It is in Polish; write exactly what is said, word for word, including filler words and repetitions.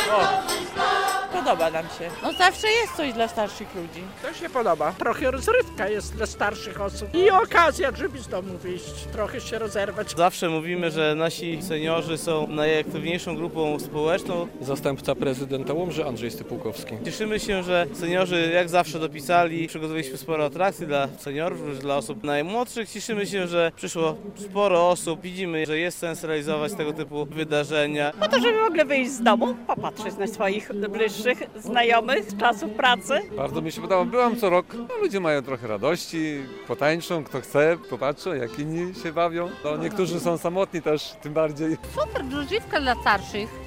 Podoba nam się. No zawsze jest coś dla starszych ludzi. To się podoba. Trochę rozrywka jest dla starszych osób i okazja, żeby z domu wyjść, trochę się rozerwać. Zawsze mówimy, że nasi seniorzy są najaktywniejszą grupą społeczną. Zastępca prezydenta Łomży Andrzej Stypułkowski. Cieszymy się, że seniorzy jak zawsze dopisali. Przygotowaliśmy sporo atrakcji dla seniorów, dla osób najmłodszych. Cieszymy się, że przyszło sporo osób. Widzimy, że jest sens realizować tego typu wydarzenia. Po to, żeby w ogóle wyjść z domu, popatrzeć na swoich bliższych, znajomych z czasów pracy. Bardzo mi się podoba. Byłam co rok. No, ludzie mają trochę radości, potańczą, kto chce, popatrzą, jak inni się bawią. No, niektórzy są samotni też, tym bardziej. Super, rozrywka dla starszych.